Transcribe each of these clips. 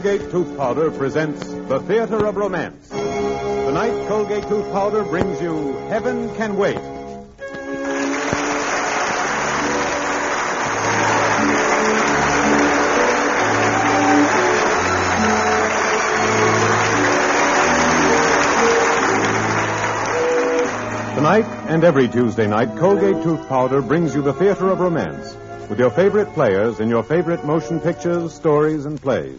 Colgate Tooth Powder presents The Theater of Romance. Tonight, Colgate Tooth Powder brings you Heaven Can Wait. Tonight and every Tuesday night, Colgate Tooth Powder brings you The Theater of Romance with your favorite players in your favorite motion pictures, stories, and plays.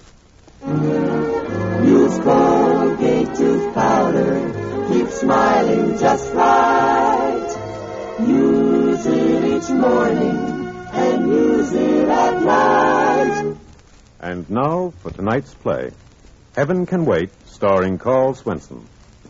Use Colgate Tooth Powder. Keep smiling just right. Use it each morning and use it at night. And now for tonight's play, Heaven Can Wait, starring Carl Swenson.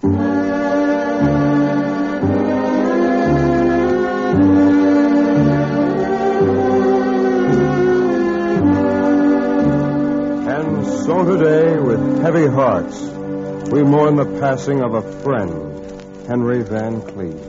So today, with heavy hearts, we mourn the passing of a friend, Henry Van Cleve.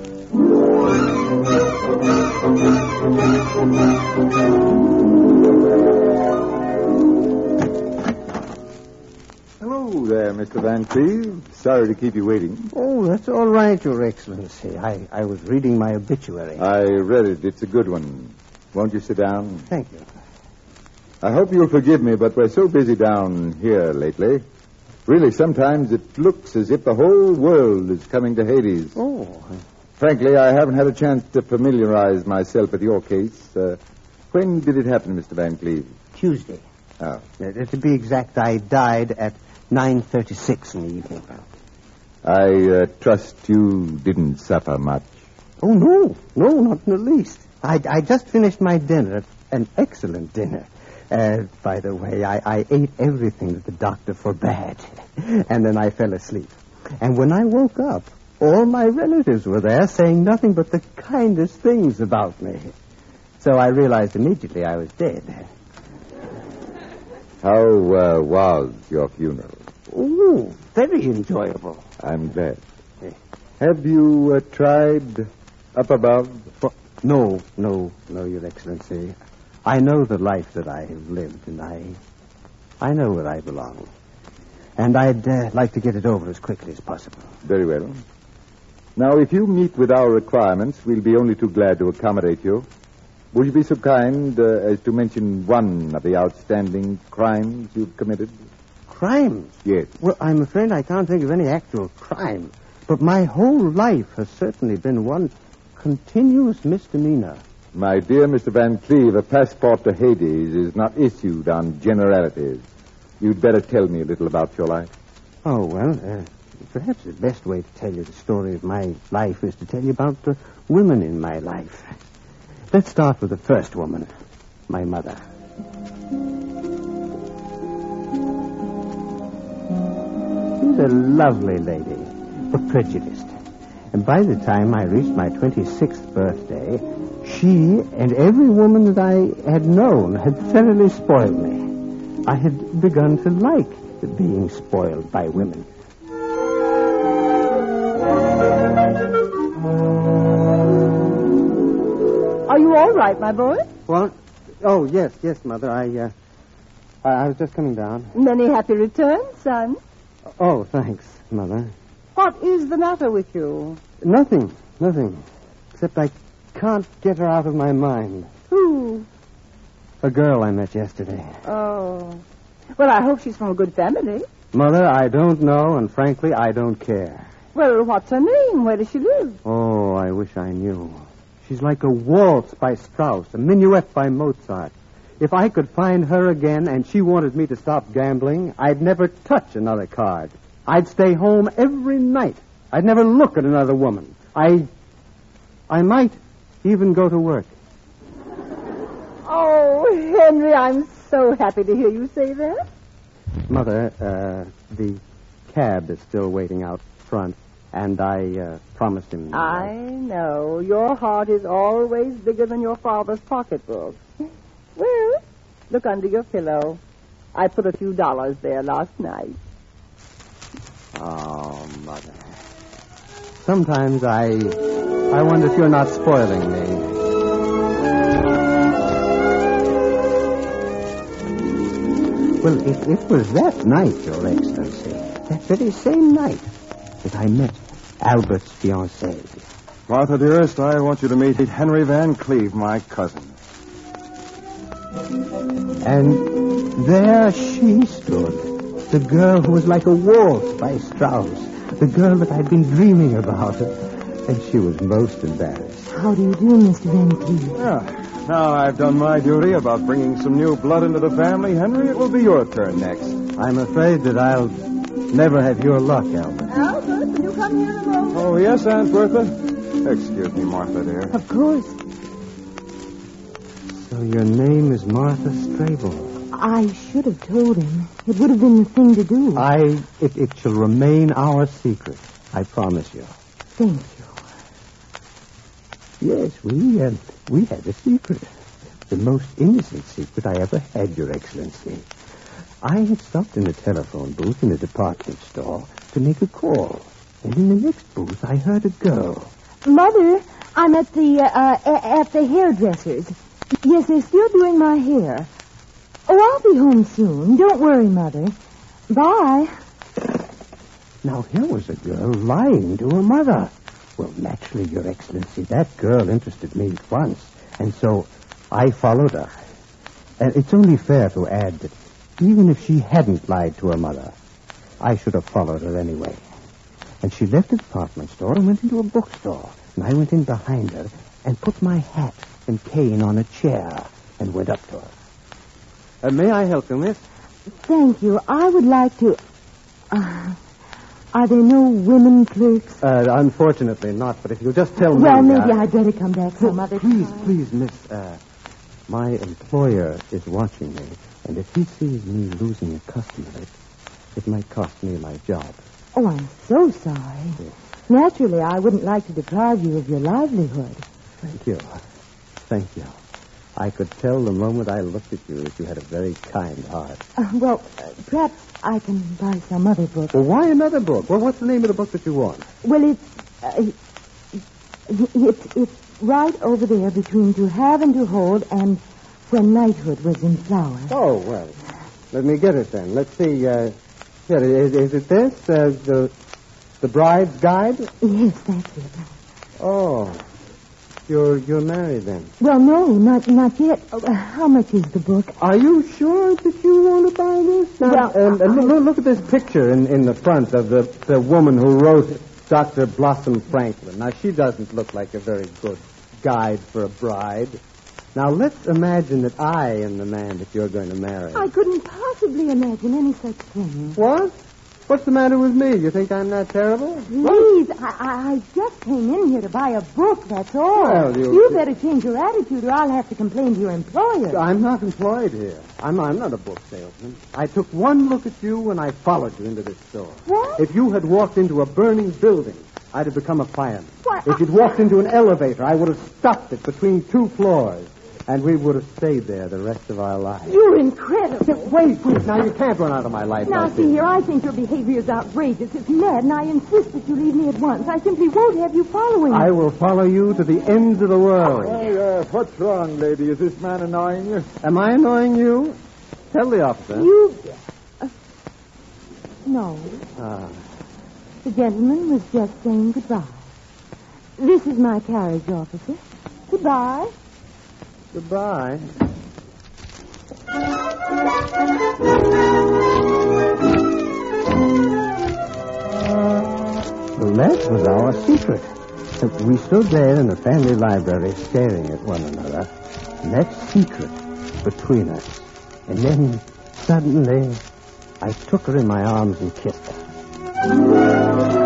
Hello there, Mr. Van Cleve. Sorry to keep you waiting. Oh, that's all right, Your Excellency. I was reading my obituary. I read it. It's a good one. Won't you sit down? Thank you. I hope you'll forgive me, but we're so busy down here lately. Really, sometimes it looks as if the whole world is coming to Hades. Oh. Frankly, I haven't had a chance to familiarize myself with your case. When did it happen, Mr. Van Cleve? Tuesday. Oh. To be exact, I died at 9:36 in the evening. I trust you didn't suffer much. Oh, no, not in the least. I just finished my dinner, an excellent dinner. By the way, I ate everything that the doctor forbade, and then I fell asleep. And when I woke up, all my relatives were there saying nothing but the kindest things about me. So I realized immediately I was dead. How was your funeral? Oh, very enjoyable. I'm glad. Have you tried up above? No, Your Excellency. I know the life that I have lived, and I know where I belong. And I'd like to get it over as quickly as possible. Very well. Now, if you meet with our requirements, we'll be only too glad to accommodate you. Would you be so kind as to mention one of the outstanding crimes you've committed? Crimes? Yes. Well, I'm afraid I can't think of any actual crime. But my whole life has certainly been one continuous misdemeanor. My dear Mr. Van Cleve, a passport to Hades is not issued on generalities. You'd better tell me a little about your life. Oh, well, perhaps the best way to tell you the story of my life is to tell you about the women in my life. Let's start with the first woman, my mother. She was a lovely lady, but prejudiced. And by the time I reached my 26th birthday, she and every woman that I had known had thoroughly spoiled me. I had begun to like being spoiled by women. Are you all right, my boy? What? Oh, yes, Mother. I was just coming down. Many happy returns, son. Oh, thanks, Mother. What is the matter with you? Nothing. Except I can't get her out of my mind. Who? A girl I met yesterday. Oh. Well, I hope she's from a good family. Mother, I don't know, and frankly, I don't care. Well, what's her name? Where does she live? Oh, I wish I knew. She's like a waltz by Strauss, a minuet by Mozart. If I could find her again and she wanted me to stop gambling, I'd never touch another card. I'd stay home every night. I'd never look at another woman. I might even go to work. Oh, Henry, I'm so happy to hear you say that. Mother, the cab is still waiting out front, and I promised him... I know. Your heart is always bigger than your father's pocketbook. Well, look under your pillow. I put a few dollars there last night. Oh, Mother. Sometimes I wonder if you're not spoiling me. Well, it was that night, Your Excellency, that very same night, that I met Albert's fiancée. Martha, dearest, I want you to meet Henry Van Cleve, my cousin. And there she stood, the girl who was like a waltz by Strauss, the girl that I'd been dreaming about. And she was most embarrassed. How do you do, Mr. Van Cleve? Yeah. Now I've done my duty about bringing some new blood into the family. Henry, it will be your turn next. I'm afraid that I'll never have your luck, Albert. Albert, will you come here a moment? Oh, yes, Aunt Bertha. Excuse me, Martha, dear. Of course. So your name is Martha Strable. I should have told him. It would have been the thing to do. It shall remain our secret. I promise you. Thank you. Yes, we had a secret. The most innocent secret I ever had, Your Excellency. I had stopped in a telephone booth in a department store to make a call. And in the next booth, I heard a girl. Mother, I'm at the hairdresser's. Yes, they're still doing my hair. Oh, I'll be home soon. Don't worry, Mother. Bye. Now, here was a girl lying to her mother. Well, naturally, Your Excellency, that girl interested me at once. And so I followed her. And it's only fair to add that even if she hadn't lied to her mother, I should have followed her anyway. And she left the department store and went into a bookstore. And I went in behind her and put my hat and cane on a chair and went up to her. May I help you, miss? Thank you. I would like to... Are there no women clerks? Unfortunately not, but if you'll just tell me... Well, maybe I'd better come back some other time. Please, miss, my employer is watching me, and if he sees me losing a customer, it might cost me my job. Oh, I'm so sorry. Yes. Naturally, I wouldn't like to deprive you of your livelihood. Thank you. Thank you. I could tell the moment I looked at you that you had a very kind heart. Perhaps I can buy some other book. Well, why another book? Well, what's the name of the book that you want? Well, it's right over there between To Have and To Hold and When Knighthood Was in Flower. Oh, well, let me get it then. Let's see. Here, is it this? The Bride's Guide? Yes, that's it. Oh, you're married then? Well, no, not yet. How much is the book? Are you sure that you want to buy this? Now, look at this picture in the front of the woman who wrote Dr. Blossom Franklin. Now, she doesn't look like a very good guide for a bride. Now, let's imagine that I am the man that you're going to marry. I couldn't possibly imagine any such thing. What? What's the matter with me? You think I'm that terrible? Please, I just came in here to buy a book, that's all. Well, you better change your attitude or I'll have to complain to your employer. I'm not employed here. I'm not a book salesman. I took one look at you and I followed you into this store. What? If you had walked into a burning building, I'd have become a fireman. What? If you'd walked into an elevator, I would have stopped it between two floors. And we would have stayed there the rest of our lives. You're incredible. Wait. Now, you can't run out of my life Now, like see this. here, I think your behavior is outrageous. It's mad, and I insist that you leave me at once. I simply won't have you following me. I will follow you to the ends of the world. Hey, what's wrong, lady? Is this man annoying you? Am I annoying you? Tell the officer. You... no. Ah. The gentleman was just saying goodbye. This is my carriage, officer. Goodbye. Goodbye. Well, that was our secret. We stood there in the family library staring at one another. And that secret between us. And then, suddenly, I took her in my arms and kissed her.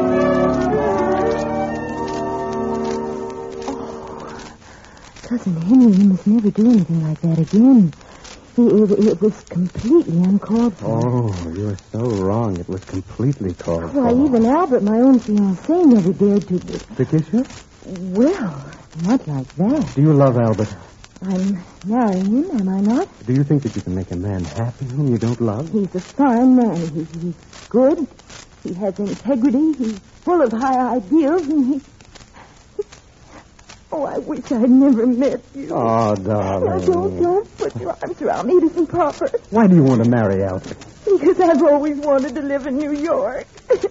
Cousin Henry, you must never do anything like that again. It was completely uncalled for. Oh, you're so wrong. It was completely called for. Why, even Albert, my own fiancé, never dared to... To kiss you? Well, not like that. Do you love Albert? I'm marrying him, am I not? Do you think that you can make a man happy whom you don't love? He's a fine man. He's good. He has integrity. He's full of high ideals, and he... Oh, I wish I'd never met you. Oh, darling. Now, don't put your arms around me. It isn't proper. Why do you want to marry Albert? Because I've always wanted to live in New York.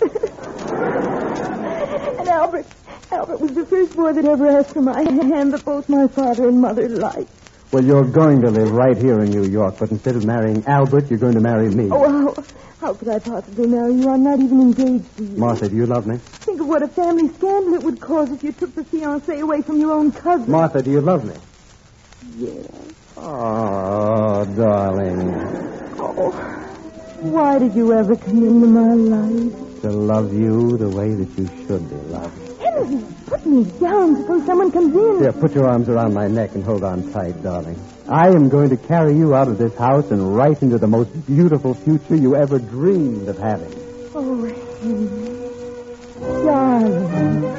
And Albert was the first boy that ever asked for my hand that both my father and mother liked. Well, you're going to live right here in New York, but instead of marrying Albert, you're going to marry me. Oh, how could I possibly marry you? I'm not even engaged to you. Martha, do you love me? Think of what a family scandal it would cause if you took the fiancé away from your own cousin. Martha, do you love me? Yes. Oh, darling. Oh, why did you ever come into my life? To love you the way that you should be loved. Henry, put me down. Suppose someone comes in. Here, put your arms around my neck and hold on tight, darling. I am going to carry you out of this house and right into the most beautiful future you ever dreamed of having. Oh, Henry. Darling.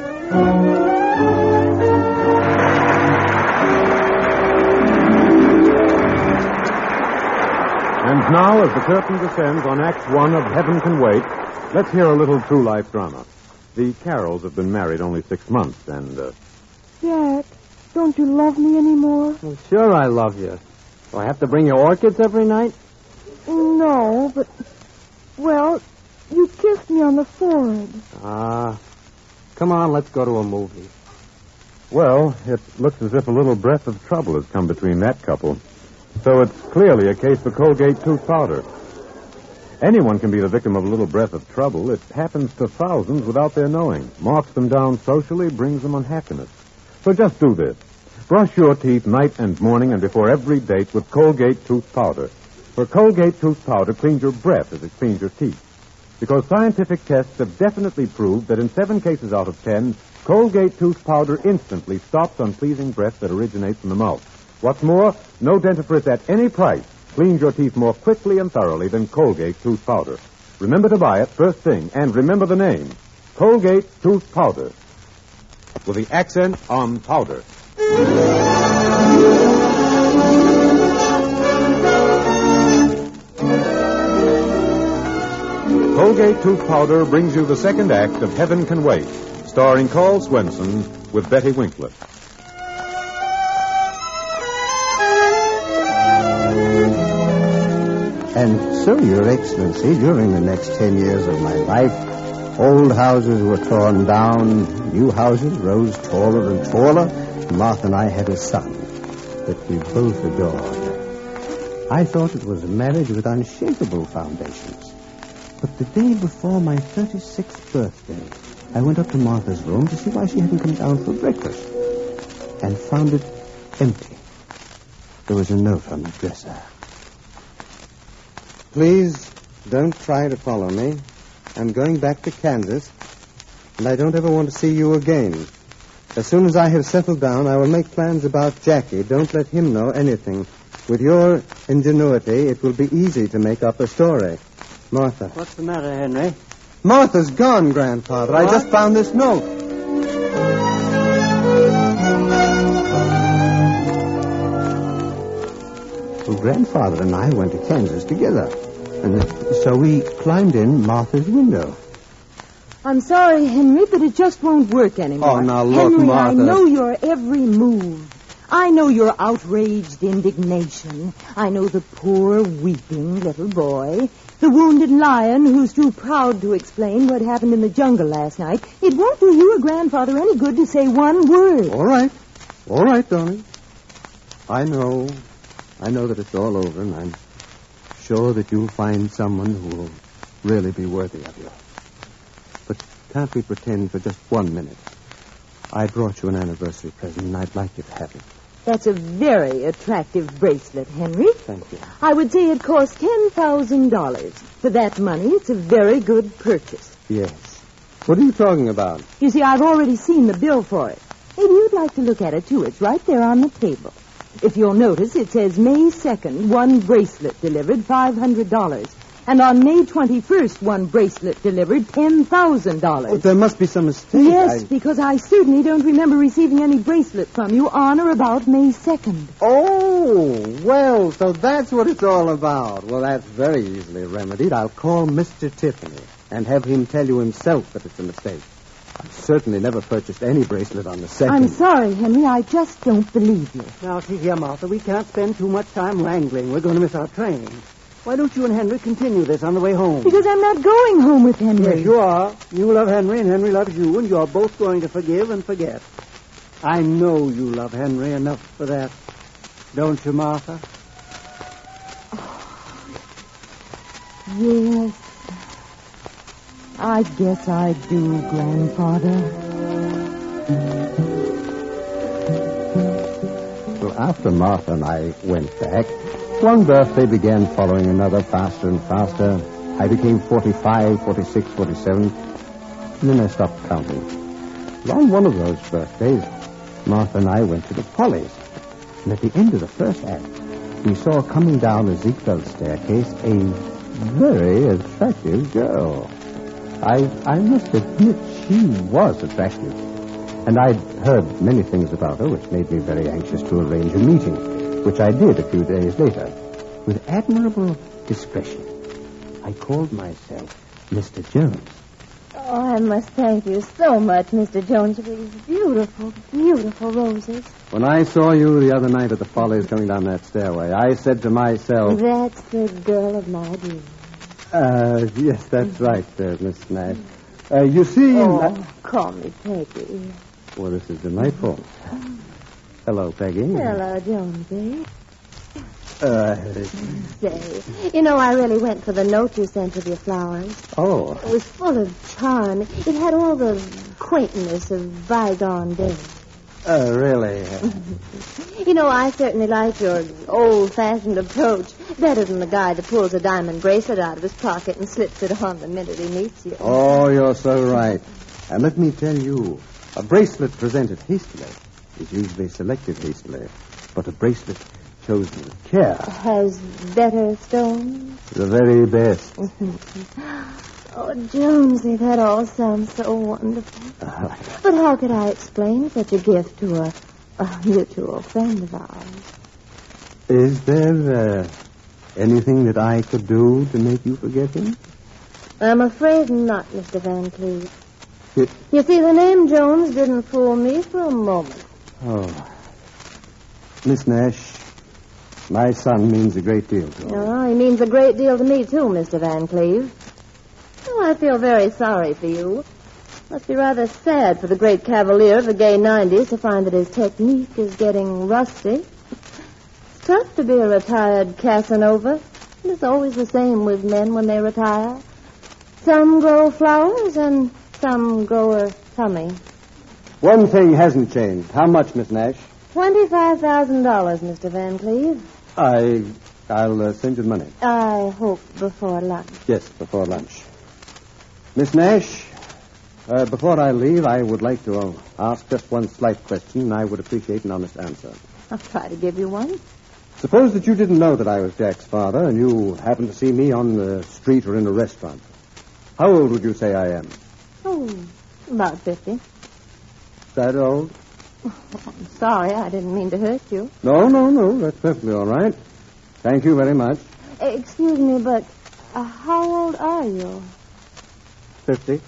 And now, as the curtain descends on Act 1 of Heaven Can Wait, let's hear a little true life drama. The Carrolls have been married only 6 months, and, Jack, don't you love me anymore? Well, sure I love you. Do I have to bring you orchids every night? No, but, well, you kissed me on the forehead. Come on, let's go to a movie. well, it looks as if a little breath of trouble has come between that couple. So it's clearly a case for Colgate tooth powder. Anyone can be the victim of a little breath of trouble. It happens to thousands without their knowing. Marks them down socially, brings them unhappiness. So just do this. Brush your teeth night and morning and before every date with Colgate tooth powder. For Colgate tooth powder cleans your breath as it cleans your teeth. Because scientific tests have definitely proved that in 7 cases out of 10, Colgate tooth powder instantly stops unpleasing breath that originates from the mouth. What's more, no dentifrice at any price cleans your teeth more quickly and thoroughly than Colgate tooth powder. Remember to buy it first thing, and remember the name. Colgate tooth powder. With the accent on powder. Colgate tooth powder brings you the second act of Heaven Can Wait, starring Carl Swenson with Betty Winkler. And so, Your Excellency, during the next 10 years of my life, old houses were torn down, new houses rose taller and taller. Martha and I had a son that we both adored. I thought it was a marriage with unshakable foundations. But the day before my 36th birthday, I went up to Martha's room to see why she hadn't come down for breakfast, and found it empty. There was a note on the dresser. Please don't try to follow me. I'm going back to Kansas, and I don't ever want to see you again. As soon as I have settled down, I will make plans about Jackie. Don't let him know anything. With your ingenuity, it will be easy to make up a story. Martha. What's the matter, Henry? Martha's gone, Grandfather. What? I just found this note. Well, Grandfather and I went to Kansas together. And so we climbed in Martha's window. I'm sorry, Henry, but it just won't work anymore. Oh, now look, Henry, Martha. I know your every move. I know your outraged indignation. I know the poor, weeping little boy. The wounded lion who's too proud to explain what happened in the jungle last night. It won't do you or Grandfather any good to say one word. All right, darling. I know that it's all over, and I'm sure that you'll find someone who will really be worthy of you. But can't we pretend for just 1 minute? I brought you an anniversary present, and I'd like you to have it. That's a very attractive bracelet, Henry. Thank you. I would say it cost $10,000. For that money, it's a very good purchase. Yes. What are you talking about? You see, I've already seen the bill for it. Maybe you'd like to look at it, too. It's right there on the table. If you'll notice, it says May 2nd, 1 bracelet delivered, $500. And on May 21st, 1 bracelet delivered, $10,000. Oh, there must be some mistake. Yes, because I certainly don't remember receiving any bracelet from you on or about May 2nd. Oh, well, so that's what it's all about. Well, that's very easily remedied. I'll call Mr. Tiffany and have him tell you himself that it's a mistake. I've certainly never purchased any bracelet on the second. I'm sorry, Henry. I just don't believe you. Now, see here, Martha, we can't spend too much time wrangling. We're going to miss our train. Why don't you and Henry continue this on the way home? Because I'm not going home with Henry. Yes, you are. You love Henry, and Henry loves you, and you're both going to forgive and forget. I know you love Henry enough for that. Don't you, Martha? Yes. I guess I do, Grandfather. So after Martha and I went back, one birthday began following another, faster and faster. I became 45, 46, 47. And then I stopped counting. On one of those birthdays, Martha and I went to the Follies. And at the end of the first act, we saw coming down the Ziegfeld staircase a very attractive girl. I must admit she was attractive. And I'd heard many things about her, which made me very anxious to arrange a meeting, which I did a few days later. With admirable discretion, I called myself Mr. Jones. Oh, I must thank you so much, Mr. Jones, for these beautiful, beautiful roses. When I saw you the other night at the Follies coming down that stairway, I said to myself... That's the girl of my dreams. Yes, that's right, Miss Nash. You see... Oh, call me Peggy. Well, this is delightful. Hello, Peggy. Hello, Jonesy. Say, you know, I really went for the note you sent with your flowers. Oh. It was full of charm. It had all the quaintness of bygone days. Really? You know, I certainly like your old-fashioned approach better than the guy that pulls a diamond bracelet out of his pocket and slips it on the minute he meets you. Oh, you're so right. And let me tell you, a bracelet presented hastily is usually selected hastily, but a bracelet chosen with care has better stones. The very best. Oh, Jonesy, that all sounds so wonderful. But how could I explain such a gift to a mutual friend of ours? Is there anything that I could do to make you forget him? I'm afraid not, Mr. Van Cleve. You see, the name Jones didn't fool me for a moment. Oh. Miss Nash, my son means a great deal to me. Oh, he means a great deal to me, too, Mr. Van Cleve. Oh, I feel very sorry for you. Must be rather sad for the great cavalier of the gay 90s to find that his technique is getting rusty. It's tough to be a retired Casanova. It's always the same with men when they retire. Some grow flowers and some grow a tummy. One thing hasn't changed. How much, Miss Nash? $25,000, Mr. Van Cleve. I'll send you the money. I hope before lunch. Yes, before lunch. Miss Nash, before I leave, I would like to ask just one slight question, and I would appreciate an honest answer. I'll try to give you one. Suppose that you didn't know that I was Jack's father, and you happened to see me on the street or in a restaurant. How old would you say I am? Oh, about 50. That old? Oh, I'm sorry, I didn't mean to hurt you. No, that's perfectly all right. Thank you very much. Excuse me, but how old are you? 50.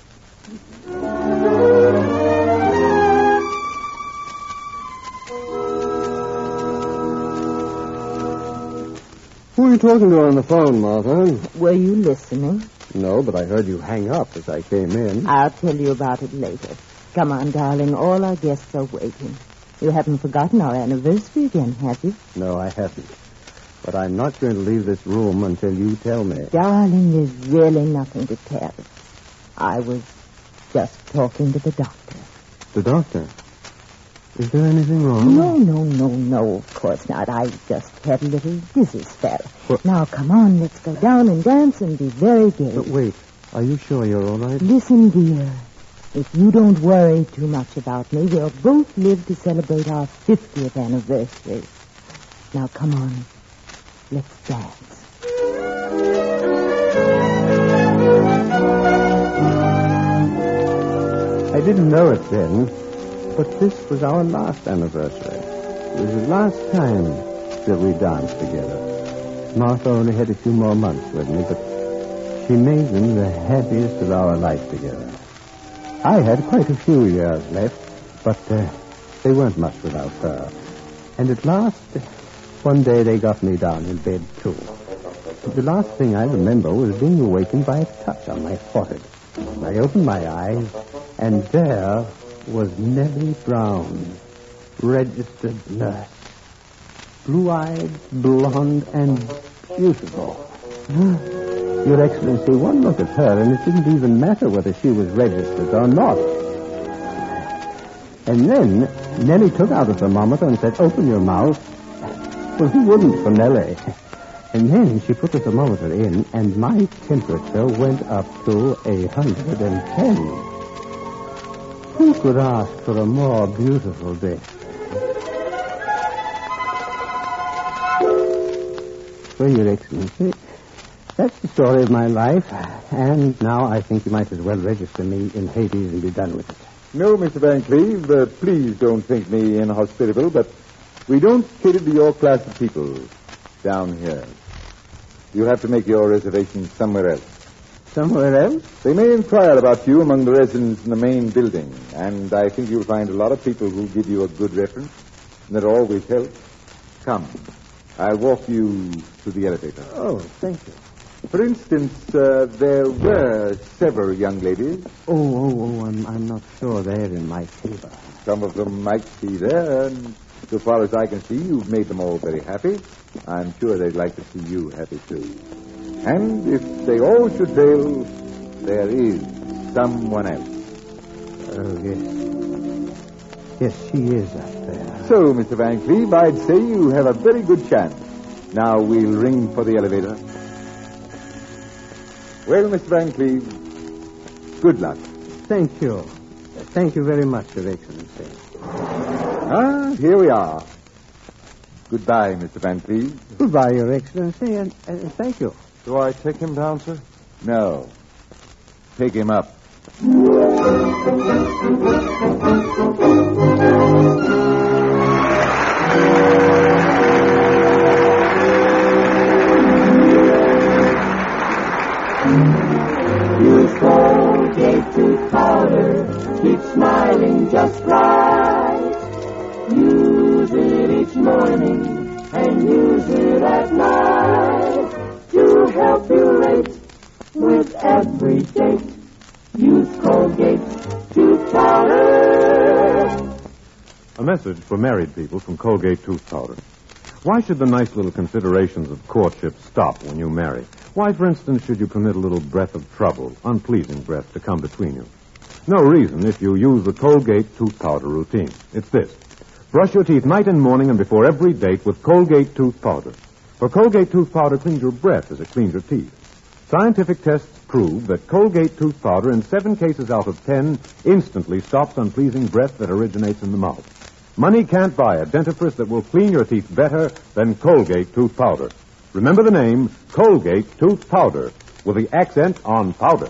Who are you talking to on the phone, Martha? Were you listening? No, but I heard you hang up as I came in. I'll tell you about it later. Come on, darling. All our guests are waiting. You haven't forgotten our anniversary again, have you? No, I haven't. But I'm not going to leave this room until you tell me. Darling, there's really nothing to tell. I was just talking to the doctor. The doctor? Is there anything wrong? No, of course not. I just had a little dizzy spell. What? Now, come on, let's go down and dance and be very gay. But wait, are you sure you're all right? Listen, dear. If you don't worry too much about me, we'll both live to celebrate our 50th anniversary. Now, come on. Let's dance. I didn't know it then, but this was our last anniversary. It was the last time that we danced together. Martha only had a few more months with me, but she made them the happiest of our life together. I had quite a few years left, but they weren't much without her. And at last, one day they got me down in bed, too. The last thing I remember was being awakened by a touch on my forehead. I opened my eyes, and there was Nellie Brown, registered nurse. Blue-eyed, blonde, and beautiful. Your Excellency, one look at her, and it didn't even matter whether she was registered or not. And then Nellie took out a thermometer and said, "Open your mouth." Well, who wouldn't for Nellie? And then she put the thermometer in, and my temperature went up to 110. Who could ask for a more beautiful death? Well, Your Excellency, that's the story of my life, and now I think you might as well register me in Hades and be done with it. No, Mr. Van Cleve, please don't think me inhospitable, but we don't cater to your class of people down here. You'll have to make your reservation somewhere else. Somewhere else? They may inquire about you among the residents in the main building, and I think you'll find a lot of people who'll give you a good reference, and that always helps. Come, I'll walk you to the elevator. Oh, thank you. For instance, there were several young ladies. I'm not sure they're in my favor. Some of them might be there, and so far as I can see, you've made them all very happy. I'm sure they'd like to see you happy, too. And if they all should fail, there is someone else. Oh, yes. Yes, she is up there. So, Mr. Van Cleve, I'd say you have a very good chance. Now we'll ring for the elevator. Well, Mr. Van Cleve, good luck. Thank you. Thank you very much, Your Excellency. Here we are. Goodbye, Mr. Van Cleve. Goodbye, Your Excellency, and thank you. Do I take him down, sir? No. Take him up. Use Colgate tooth powder. Keep smiling just right. Use it each morning and use it at night to help you rate with every date. Use Colgate tooth powder. A message for married people from Colgate Tooth Powder. Why should the nice little considerations of courtship stop when you marry? Why, for instance, should you permit a little breath of trouble, unpleasing breath, to come between you? No reason if you use the Colgate Tooth Powder routine. It's this. Brush your teeth night and morning and before every date with Colgate Tooth Powder. For Colgate Tooth Powder cleans your breath as it cleans your teeth. Scientific tests prove that Colgate Tooth Powder, in 7 cases out of 10, instantly stops unpleasing breath that originates in the mouth. Money can't buy a dentifrice that will clean your teeth better than Colgate Tooth Powder. Remember the name, Colgate Tooth Powder, with the accent on powder.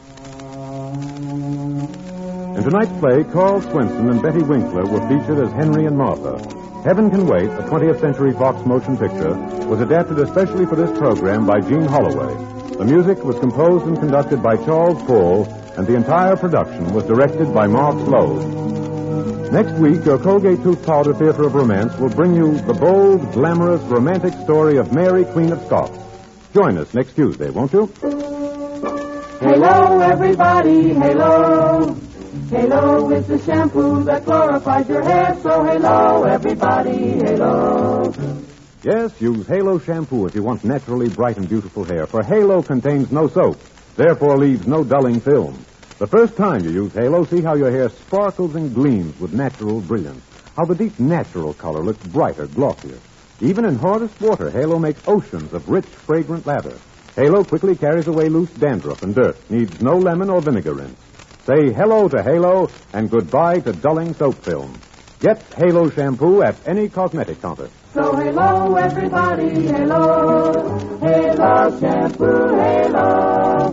In tonight's play, Carl Swenson and Betty Winkler were featured as Henry and Martha. Heaven Can Wait, a 20th Century Fox motion picture, was adapted especially for this program by Gene Holloway. The music was composed and conducted by Charles Paul, and the entire production was directed by Mark Slowe. Next week, your Colgate Tooth Powder Theater of Romance will bring you the bold, glamorous, romantic story of Mary, Queen of Scots. Join us next Tuesday, won't you? Halo, everybody, halo. Halo is the shampoo that glorifies your hair. So halo, everybody, halo. Yes, use Halo shampoo if you want naturally bright and beautiful hair, for Halo contains no soap, therefore leaves no dulling film. The first time you use Halo, see how your hair sparkles and gleams with natural brilliance, how the deep natural color looks brighter, glossier. Even in hardest water, Halo makes oceans of rich, fragrant lather. Halo quickly carries away loose dandruff and dirt, needs no lemon or vinegar rinse. Say hello to Halo and goodbye to dulling soap film. Get Halo shampoo at any cosmetic counter. So halo, everybody, halo. Halo shampoo, halo.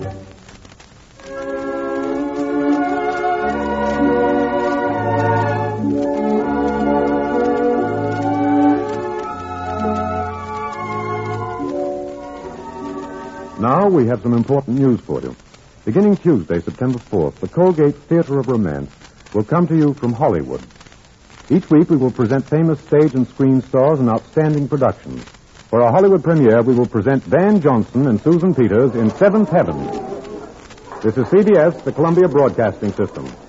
Now we have some important news for you. Beginning Tuesday, September 4th, the Colgate Theater of Romance will come to you from Hollywood. Each week we will present famous stage and screen stars and outstanding productions. For our Hollywood premiere, we will present Van Johnson and Susan Peters in Seventh Heaven. This is CBS, the Columbia Broadcasting System.